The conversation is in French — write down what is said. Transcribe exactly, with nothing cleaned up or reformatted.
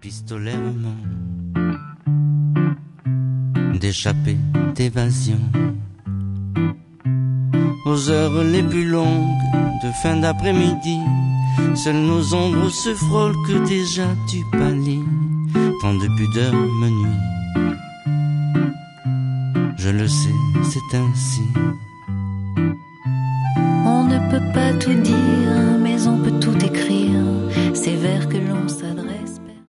épistolairement, d'échapper, d'évasion, aux heures les plus longues de fin d'après-midi, seules nos ombres se frôlent que déjà tu pâlis, tant de pudeur me nuit. Je le sais, c'est ainsi. On ne peut pas tout dire